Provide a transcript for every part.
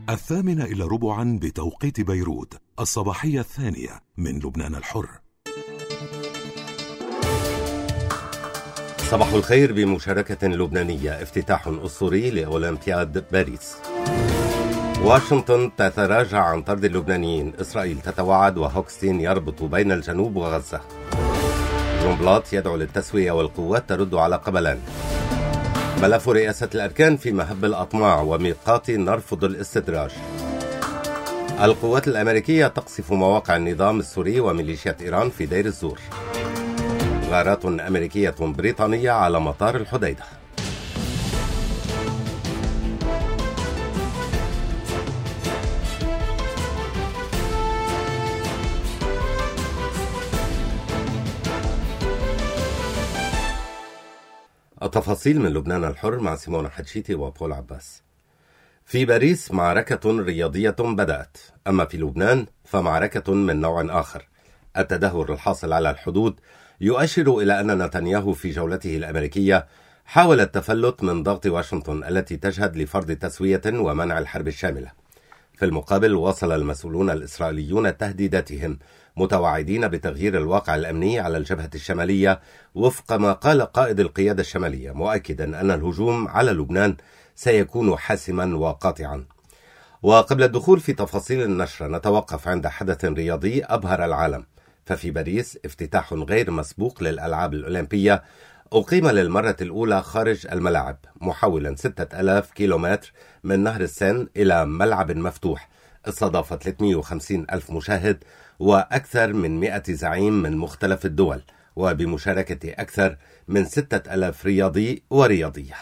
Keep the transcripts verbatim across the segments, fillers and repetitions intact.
الثامنة إلى ربعا بتوقيت بيروت، الصباحية الثانية من لبنان الحر. صباح الخير بمشاركة لبنانية، افتتاح أسطوري لأولمبياد باريس. واشنطن تتراجع عن طرد اللبنانيين، إسرائيل تتوعد وهوكستين يربط بين الجنوب وغزة. جونبلاط يدعو للتسوية والقوات ترد على قبلان. ملف رئاسة الأركان في مهب الأطماع وميقات نرفض الاستدراج. القوات الأمريكية تقصف مواقع النظام السوري وميليشيات إيران في دير الزور. غارات أمريكية بريطانية على مطار الحديدة. التفاصيل من لبنان الحر مع سيمون حتشيتي وبول عباس. في باريس معركة رياضية بدأت، أما في لبنان فمعركة من نوع آخر. التدهور الحاصل على الحدود يؤشر إلى أن نتنياهو في جولته الأمريكية حاول التفلت من ضغط واشنطن التي تجهد لفرض تسوية ومنع الحرب الشاملة. في المقابل واصل المسؤولون الإسرائيليون تهديداتهم، متوعدين بتغيير الواقع الأمني على الجبهة الشمالية وفق ما قال قائد القيادة الشمالية، مؤكدا أن الهجوم على لبنان سيكون حاسما وقاطعا. وقبل الدخول في تفاصيل النشرة نتوقف عند حدث رياضي أبهر العالم. ففي باريس افتتاح غير مسبوق للألعاب الأولمبية أقيم للمرة الأولى خارج الملاعب، محولا ستة آلاف كيلومتر من نهر السين إلى ملعب مفتوح استضاف ثلاثمئة وخمسين ألف مشاهد وأكثر من مئة زعيم من مختلف الدول، وبمشاركة أكثر من ستة آلاف رياضي ورياضية.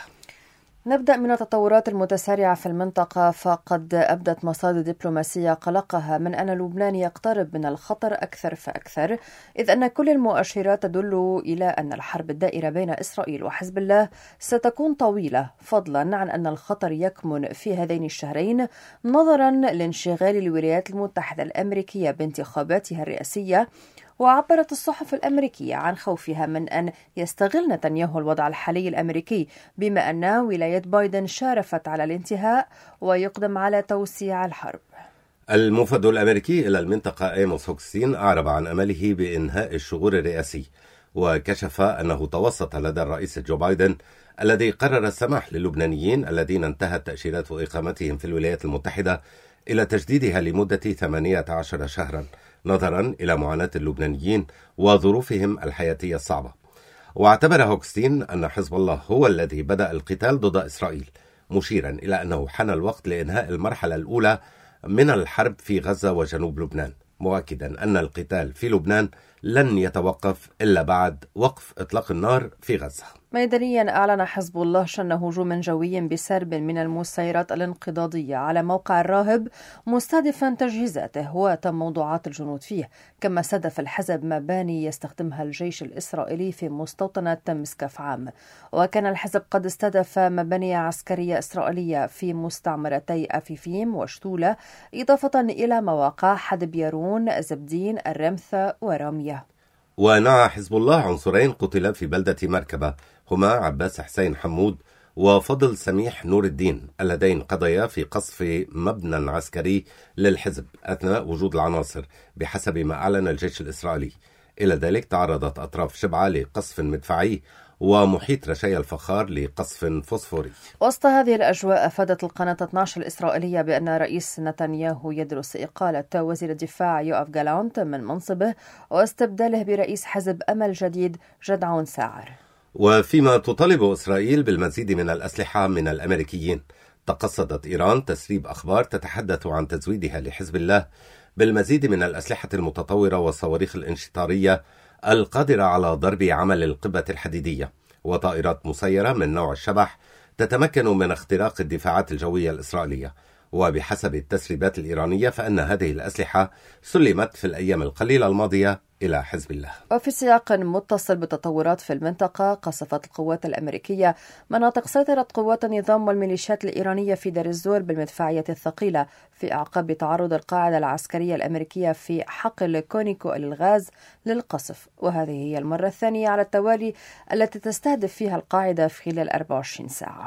نبدأ من التطورات المتسارعة في المنطقة، فقد أبدت مصادر دبلوماسية قلقها من أن لبنان يقترب من الخطر أكثر فأكثر، إذ أن كل المؤشرات تدل إلى أن الحرب الدائرة بين إسرائيل وحزب الله ستكون طويلة، فضلا عن أن الخطر يكمن في هذين الشهرين نظرا لانشغال الولايات المتحدة الأمريكية بانتخاباتها الرئاسية. وعبرت الصحف الأمريكية عن خوفها من أن يستغل نتنياهو الوضع الحالي الأمريكي، بما أن ولاية بايدن شارفت على الانتهاء ويقدم على توسيع الحرب. الموفد الأمريكي إلى المنطقة إيموس هوكستين أعرب عن أمله بإنهاء الشغور الرئاسي، وكشف أنه توسط لدى الرئيس جو بايدن الذي قرر السماح للبنانيين الذين انتهت تأشيرات إقامتهم في الولايات المتحدة إلى تجديدها لمدة ثمانية عشر شهرا، نظرا إلى معاناة اللبنانيين وظروفهم الحياتية الصعبة. واعتبر هوكستين أن حزب الله هو الذي بدأ القتال ضد إسرائيل، مشيرا إلى أنه حان الوقت لإنهاء المرحلة الأولى من الحرب في غزة وجنوب لبنان، مؤكدا أن القتال في لبنان لن يتوقف إلا بعد وقف إطلاق النار في غزة. ميدانيا أعلن حزب الله شن هجوم جوي بسرب من المسيرات الانقضاضية على موقع الراهب، مستهدفا تجهيزاته وتم موضوعات الجنود فيه، كما استهدف الحزب مباني يستخدمها الجيش الإسرائيلي في مستوطنة مسكف عام. وكان الحزب قد استهدف مباني عسكرية إسرائيلية في مستعمرتي أفيفيم وشتولة، إضافة إلى مواقع حدب يارون، زبدين، الرمثة ورامية. ونعى حزب الله عنصرين قتلا في بلدة مركبة، هما عباس حسين حمود وفضل سميح نور الدين، اللذين قضيا في قصف مبنى عسكري للحزب أثناء وجود العناصر بحسب ما أعلن الجيش الإسرائيلي. إلى ذلك تعرضت أطراف شبعة لقصف مدفعي ومحيط رشايا الفخار لقصف فوسفوري. وسط هذه الأجواء أفادت القناة اثني عشر الإسرائيلية بأن رئيس نتنياهو يدرس إقالة وزير الدفاع يوآف جالانت من منصبه واستبداله برئيس حزب أمل جديد جدعون ساعر. وفيما تطالب إسرائيل بالمزيد من الأسلحة من الأمريكيين، تقصدت إيران تسريب أخبار تتحدث عن تزويدها لحزب الله بالمزيد من الأسلحة المتطورة والصواريخ الانشطارية القادرة على ضرب عمل القبة الحديدية، وطائرات مسيرة من نوع الشبح تتمكن من اختراق الدفاعات الجوية الإسرائيلية. وبحسب التسريبات الإيرانية فإن هذه الأسلحة سلمت في الأيام القليلة الماضية إلى حزب الله. وفي سياق متصل بالتطورات في المنطقة، قصفت القوات الأمريكية مناطق سيطرة قوات النظام والميليشيات الإيرانية في دير الزور بالمدفعية الثقيلة في أعقاب تعرض القاعدة العسكرية الأمريكية في حقل كونيكو للغاز للقصف، وهذه هي المرة الثانية على التوالي التي تستهدف فيها القاعدة في خلال أربع وعشرين ساعة.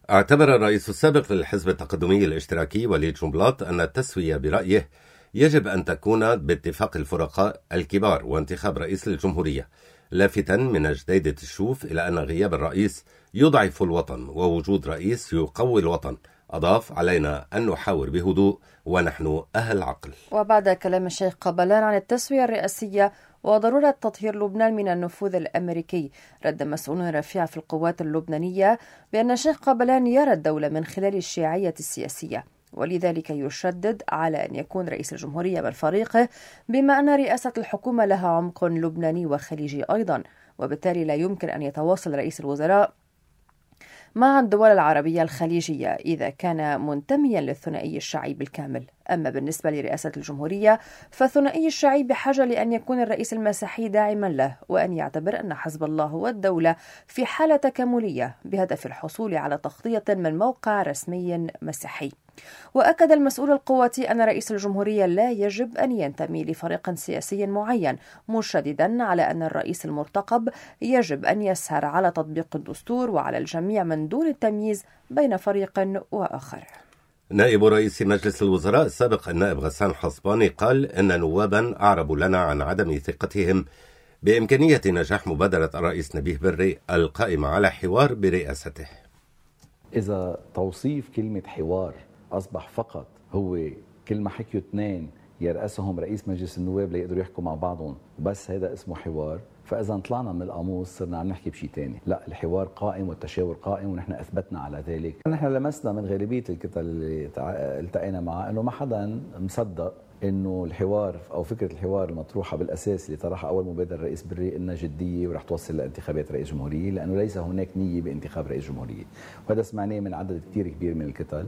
اعتبر الرئيس السابق للحزب التقدمي الاشتراكي وليد جنبلاط أن التسوية برأيه يجب أن تكون باتفاق الفرقاء الكبار وانتخاب رئيس للجمهورية، لافتا من جديدة الشوف إلى أن غياب الرئيس يضعف الوطن ووجود رئيس يقوي الوطن. أضاف: علينا أن نحاور بهدوء ونحن أهل عقل. وبعد كلام الشيخ قبلان عن التسوية الرئاسية وضرورة تطهير لبنان من النفوذ الأمريكي، رد مسؤول رفيع في القوات اللبنانية بأن الشيخ قبلان يرى الدولة من خلال الشيعية السياسية، ولذلك يشدد على أن يكون رئيس الجمهورية من فريقه، بما أن رئاسة الحكومة لها عمق لبناني وخليجي أيضا، وبالتالي لا يمكن أن يتواصل رئيس الوزراء مع الدول العربية الخليجية إذا كان منتميا للثنائي الشيعي بالكامل. أما بالنسبة لرئاسة الجمهورية فالثنائي الشيعي بحاجة لأن يكون الرئيس المسيحي داعما له، وأن يعتبر أن حزب الله والدولة في حالة تكاملية بهدف الحصول على تغطية من موقع رسمي مسيحي. وأكد المسؤول القواتي أن رئيس الجمهورية لا يجب أن ينتمي لفريق سياسي معين، مشددا على أن الرئيس المرتقب يجب أن يسهر على تطبيق الدستور وعلى الجميع من دون التمييز بين فريق وآخر. نائب رئيس مجلس الوزراء السابق النائب غسان حصباني قال إن نوابا أعربوا لنا عن عدم ثقتهم بإمكانية نجاح مبادرة الرئيس نبيه بري القائمة على حوار برئاسته. إذا توصيف كلمة حوار أصبح فقط هو كلمة حكيوا اثنين يرأسهم رئيس مجلس النواب ليقدروا يحكوا مع بعضهم وبس هذا اسمه حوار، فإذا طلعنا من القاموس صرنا عم نحكي بشيء تاني. لا، الحوار قائم والتشاور قائم ونحن أثبتنا على ذلك. نحن لمسنا من غالبية الكتل اللي التقينا معها أنه ما حدا مصدق انه الحوار او فكره الحوار المطروحه بالاساس اللي طرحها اول مبادره الرئيس بري انها جديه ورح توصل لانتخابات رئيس جمهوريه، لانه ليس هناك نيه بانتخاب رئيس جمهوريه، وهذا سمعناه من عدد كثير كبير من الكتل.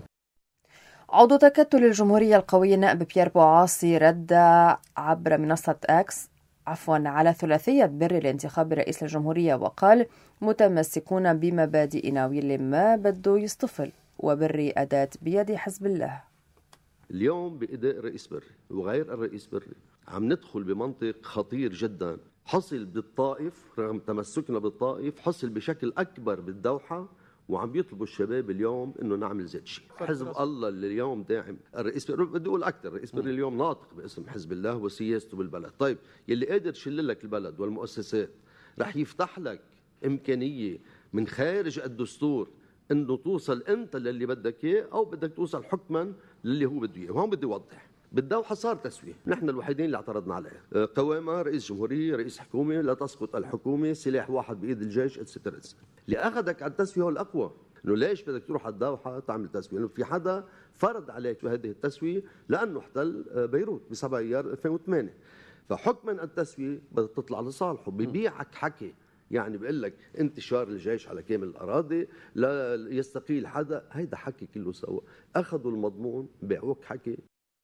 عضو تكتل الجمهوريه القوي النائب بيير بوعاصي رد عبر منصه اكس عفوا على ثلاثيه بري لانتخاب رئيس الجمهوريه، وقال: متمسكون بمبادئنا واللي ما بده يصطفل، وبري اداه بيد حزب الله. اليوم بإداء الرئيس بري وغير الرئيس بري عم ندخل بمنطق خطير جدا. حصل بالطائف رغم تمسكنا بالطائف، حصل بشكل أكبر بالدوحة، وعم بيطلبوا الشباب اليوم انه نعمل زيت شيء. حزب الله اللي اليوم داعم الرئيس بري، بدي اقول اكثر، الرئيس بري اليوم ناطق باسم حزب الله وسياسته بالبلد. طيب يلي قادر يشيل لك البلد والمؤسسات رح يفتح لك امكانيه من خارج الدستور انه توصل انت للي بدك اياه، او بدك توصل حكما للي هو بده اياه. وهون بدي اوضح، بالدوحه صار تسويه، نحن الوحيدين اللي اعترضنا عليه. قوامه رئيس جمهوريه، رئيس حكومه، لا تسقط الحكومه، سلاح واحد بايد الجيش، اتسترا. اللي اخذك على التسويه هو الاقوى، انه ليش بدك تروح على الدوحه تعمل تسويه؟ لانه في حدا فرض عليك هذه التسويه لانه احتل بيروت ب سبعة ايار ألفين وثمانية، فحكما التسويه بدها تطلع لصالحه، ببيعك حكي، يعني بيقول لك انتشار الجيش على كامل الاراضي، لا يستقيل حدا، هيدا حكي كله سوا، اخذوا المضمون بيعوك حكي.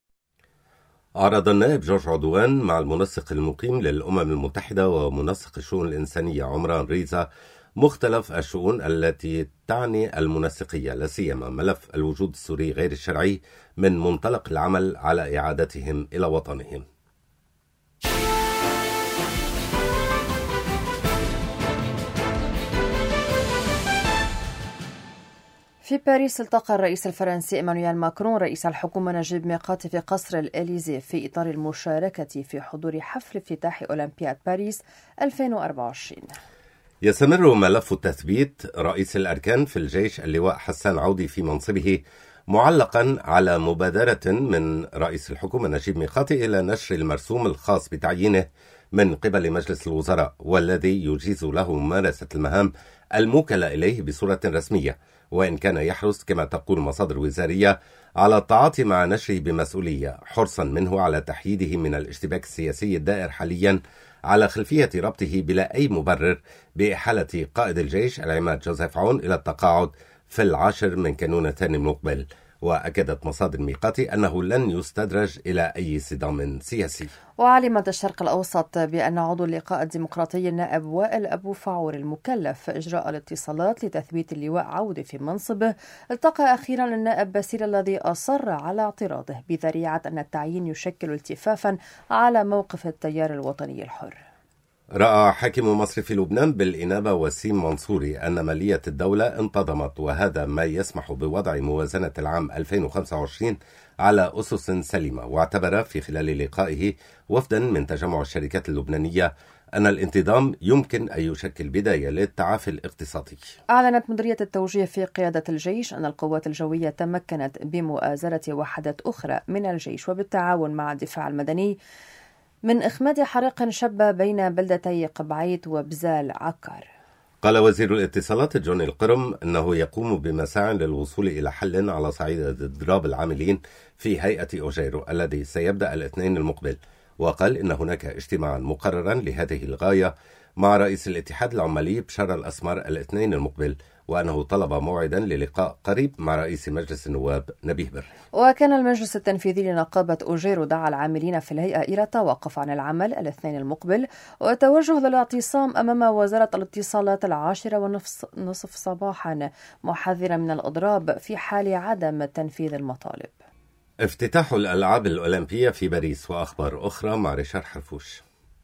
عرض النائب جورج عدوان مع المنسق المقيم للأمم المتحدة ومنسق الشؤون الإنسانية عمران ريزا مختلف الشؤون التي تعني المنسقية، لا سيما ملف الوجود السوري غير الشرعي من منطلق العمل على إعادتهم إلى وطنهم. في باريس التقى الرئيس الفرنسي إيمانويل ماكرون رئيس الحكومة نجيب ميقاتي في قصر الإليزي في إطار المشاركة في حضور حفل افتتاح أولمبياد باريس ألفين وأربعة وعشرين. يستمر ملف تثبيت رئيس الأركان في الجيش اللواء حسان عودي في منصبه معلقا على مبادرة من رئيس الحكومة نجيب ميقاتي إلى نشر المرسوم الخاص بتعيينه من قبل مجلس الوزراء، والذي يجيز له ممارسة المهام الموكلة إليه بصورة رسمية، وإن كان يحرص كما تقول مصادر وزارية على التعاطي مع نشره بمسؤولية، حرصا منه على تحييده من الاشتباك السياسي الدائر حاليا على خلفية ربطه بلا أي مبرر بإحالة قائد الجيش العماد جوزيف عون إلى التقاعد في العاشر من كانون الثاني المقبل. وأكدت مصادر ميقاتي أنه لن يستدرج إلى أي صدام سياسي. وعلمت الشرق الأوسط بأن عضو اللقاء الديمقراطي النائب وائل أبو فعور المكلف إجراء الاتصالات لتثبيت اللواء عودة في منصبه التقى أخيرا النائب باسيل الذي أصر على اعتراضه بذريعة أن التعيين يشكل التفافا على موقف التيار الوطني الحر. رأى حاكم مصر في لبنان بالإنابة وسيم منصوري أن مالية الدولة انتظمت، وهذا ما يسمح بوضع موازنة العام ألفين وخمسة وعشرين على أسس سليمة. واعتبر في خلال لقائه وفدا من تجمع الشركات اللبنانية أن الانتظام يمكن أن يشكل بداية للتعافي الاقتصادي. أعلنت مديرية التوجيه في قيادة الجيش أن القوات الجوية تمكنت بمؤازرة وحدات أخرى من الجيش وبالتعاون مع الدفاع المدني من إخماد حريق شب بين بلدتي قبعيت وبزال عكار. قال وزير الاتصالات جون القرم أنه يقوم بمساع للوصول إلى حل على صعيد إضراب العاملين في هيئة أوجيرو الذي سيبدأ الاثنين المقبل، وقال إن هناك اجتماعا مقررا لهذه الغاية مع رئيس الاتحاد العمالي بشار الأسمر الاثنين المقبل، وأنه طلب موعدا للقاء قريب مع رئيس مجلس النواب نبيه بر. وكان المجلس التنفيذي لنقابة أوجيرو دعا العاملين في الهيئة إلى التوقف عن العمل الاثنين المقبل والتوجه للاعتصام أمام وزارة الاتصالات العاشرة ونصف صباحا، محذرا من الإضراب في حال عدم تنفيذ المطالب. افتتاح الألعاب الأولمبية في باريس وأخبار أخرى مع ريشار حرفوش.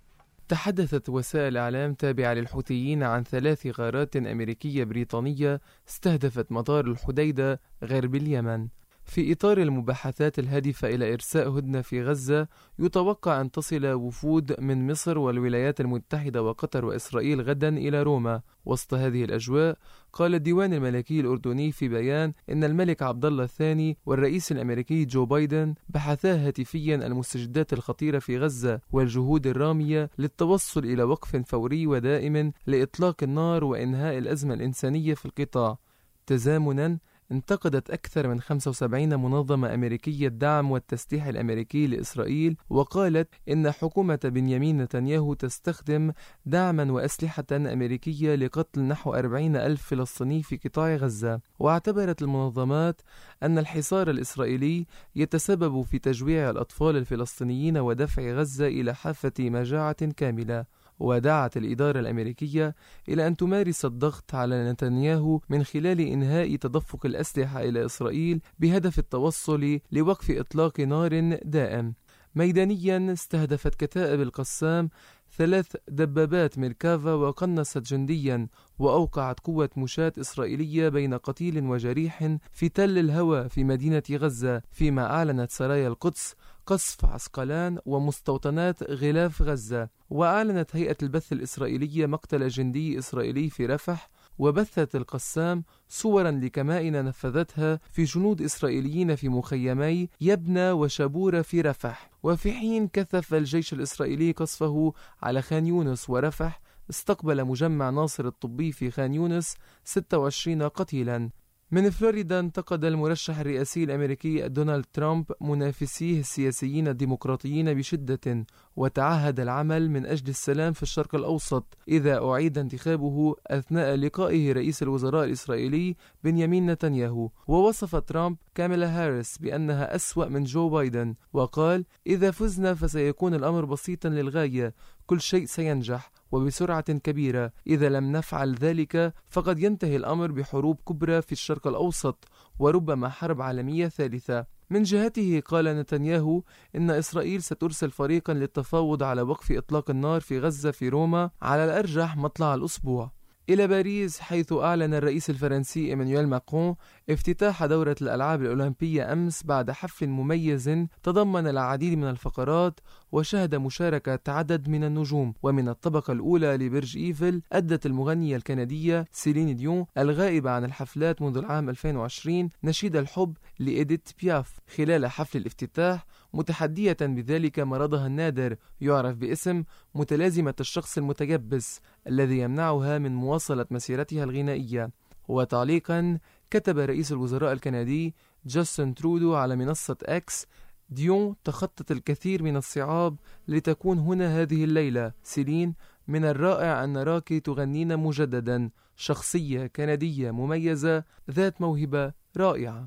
تحدثت وسائل إعلام تابعة للحوثيين عن ثلاث غارات أمريكية بريطانية استهدفت مطار الحديدة غرب اليمن. في إطار المباحثات الهادفة إلى إرساء هدنة في غزة، يتوقع أن تصل وفود من مصر والولايات المتحدة وقطر وإسرائيل غدا إلى روما. وسط هذه الأجواء، قال الديوان الملكي الأردني في بيان إن الملك عبد الله الثاني والرئيس الأمريكي جو بايدن بحثا هاتفيا المستجدات الخطيرة في غزة والجهود الرامية للتوصل إلى وقف فوري ودائم لإطلاق النار وإنهاء الأزمة الإنسانية في القطاع. تزامنا انتقدت أكثر من خمسة وسبعين منظمة أمريكية الدعم والتسليح الأمريكي لإسرائيل، وقالت إن حكومة بنيامين نتنياهو تستخدم دعما وأسلحة أمريكية لقتل نحو أربعين ألف فلسطيني في قطاع غزة. واعتبرت المنظمات أن الحصار الإسرائيلي يتسبب في تجويع الأطفال الفلسطينيين ودفع غزة إلى حافة مجاعة كاملة. ودعت الإدارة الأمريكية إلى أن تمارس الضغط على نتنياهو من خلال إنهاء تدفق الأسلحة إلى إسرائيل بهدف التوصل لوقف إطلاق نار دائم. ميدانيا، استهدفت كتائب القسام ثلاث دبابات ميركافا وقنصت جنديا، وأوقعت قوة مشاة إسرائيلية بين قتيل وجريح في تل الهوى في مدينة غزة، فيما أعلنت سرايا القدس قصف عسقلان ومستوطنات غلاف غزة. وأعلنت هيئة البث الإسرائيلية مقتل جندي إسرائيلي في رفح. وبثت القسام صورا لكمائن نفذتها في جنود إسرائيليين في مخيمي يبنى وشابورة في رفح. وفي حين كثف الجيش الإسرائيلي قصفه على خان يونس ورفح، استقبل مجمع ناصر الطبي في خان يونس ستة وعشرين قتيلا. من فلوريدا، انتقد المرشح الرئاسي الأمريكي دونالد ترامب منافسيه السياسيين الديمقراطيين بشدة، وتعهد العمل من أجل السلام في الشرق الأوسط إذا أعيد انتخابه أثناء لقائه رئيس الوزراء الإسرائيلي بنيامين نتنياهو. ووصف ترامب كاميلا هاريس بأنها أسوأ من جو بايدن، وقال: إذا فزنا فسيكون الأمر بسيطا للغاية، كل شيء سينجح وبسرعة كبيرة. إذا لم نفعل ذلك فقد ينتهي الأمر بحروب كبرى في الشرق الأوسط وربما حرب عالمية ثالثة. من جهته، قال نتنياهو إن إسرائيل سترسل فريقا للتفاوض على وقف إطلاق النار في غزة في روما على الأرجح مطلع الأسبوع. إلى باريس، حيث أعلن الرئيس الفرنسي إيمانويل ماكرون افتتاح دورة الألعاب الأولمبية أمس بعد حفل مميز تضمن العديد من الفقرات وشهد مشاركة عدد من النجوم. ومن الطبقة الأولى لبرج إيفل أدت المغنية الكندية سيلين ديون الغائبة عن الحفلات منذ العام ألفين وعشرين نشيد الحب لإيديت بياف خلال حفل الافتتاح، متحدية بذلك مرضها النادر يعرف باسم متلازمة الشخص المتيبس الذي يمنعها من مواصلة مسيرتها الغنائية. وتعليقا، كتب رئيس الوزراء الكندي جاستن ترودو على منصة إكس: ديون تخطت الكثير من الصعاب لتكون هنا هذه الليلة. سيلين، من الرائع أن نراك تغنين مجددا، شخصية كندية مميزة ذات موهبة رائعة.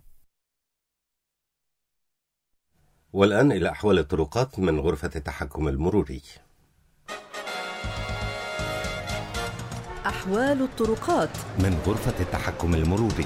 والآن إلى أحوال الطرقات من غرفة التحكم المروري. أحوال الطرقات من غرفة التحكم المروري.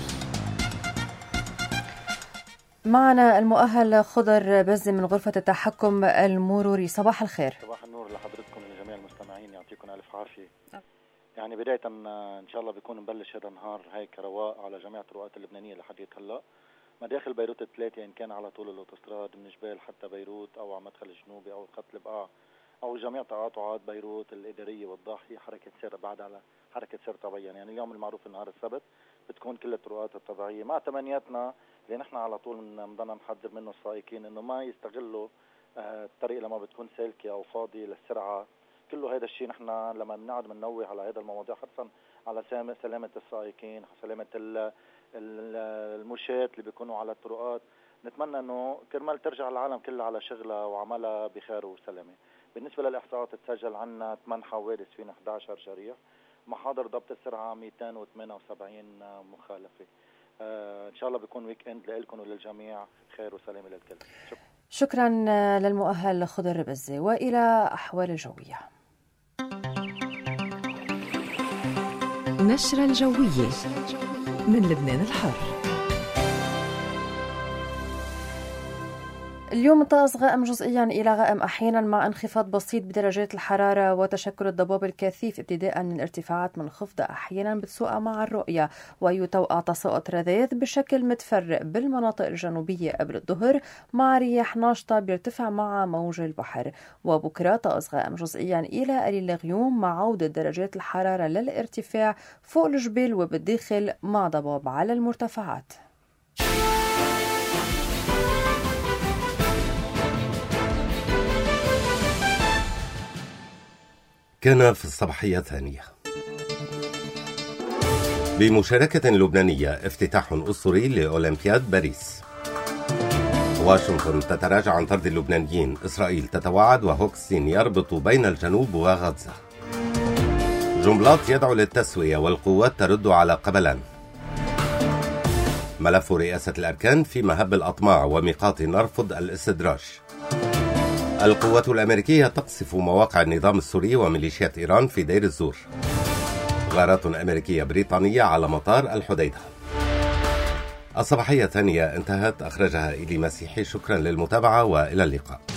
معنا المؤهل خضر بزي من غرفة التحكم المروري. صباح الخير. صباح النور لحضرتكم ولجميع المستمعين، يعطيكم ألف ألف عافية. يعني بداية إن شاء الله بيكون مبلش هذا النهار هيك رواق على جميع الطرقات اللبنانية لحد هلا. مداخل بيروت الثلاثة إن كان على طول الأوتوستراد من جبال حتى بيروت أو على مدخل الجنوبي أو خط البقاع أو جميع تقاطعات بيروت الإدارية والضاحية حركة سير بعد على حركة سير طبيعية. يعني اليوم المعروف النهار السبت بتكون كل الطرقات الطبيعية مع تمنياتنا اللي نحن على طول بنضلنا نحذر منه السائقين إنه ما يستغلوا الطريق لما بتكون سالكة أو فاضية للسرعة. كله هذا الشيء نحن لما بنقعد بننوه على هذا المواضيع حرصا على سلامة السائقين، سلامة المشاة اللي بيكونوا على الطرقات. نتمنى انه كرمال ترجع العالم كلها على شغلها وعملها بخير وسلامة. بالنسبة للإحصاءات تسجل عنا ثمان حوادث فينا إحدى عشر جريح، محاضر ضبط السرعة مئتين وثمانية وسبعين مخالفة. آه إن شاء الله بيكون ويك اند لكم وللجميع خير وسلامة للكل. شكرا. شكرا للمؤهل خضر بزي. وإلى أحوال الجوية. نشرة الجوية من لبنان الحر. اليوم طقس غائم جزئيا إلى غائم أحيانا مع انخفاض بسيط بدرجات الحرارة وتشكل الضباب الكثيف ابتداء من ارتفاعات منخفضة أحيانا بتسوء مع الرؤية، ويتوقع تساقط رذاذ بشكل متفرق بالمناطق الجنوبية قبل الظهر مع رياح ناشطة بيرتفع مع موج البحر. وبكرة طقس غائم جزئيا إلى قليل الغيوم مع عودة درجات الحرارة للارتفاع فوق الجبال وبالداخل مع ضباب على المرتفعات. كان في الصباحية الثانية بمشاركة لبنانية افتتاح أسطوري لأولمبياد باريس. واشنطن تتراجع عن طرد اللبنانيين، إسرائيل تتوعد وهوكستين يربط بين الجنوب وغزة. جنبلاط يدعو للتسوية والقوات ترد على قبلان. ملف رئاسة الأركان في مهب الأطماع وميقات نرفض الاستدراج. القوات الأمريكية تقصف مواقع النظام السوري وميليشيات إيران في دير الزور. غارات أمريكية بريطانية على مطار الحديدة. الصباحية الثانية انتهت، أخرجها إيلي مسيحي. شكرا للمتابعة وإلى اللقاء.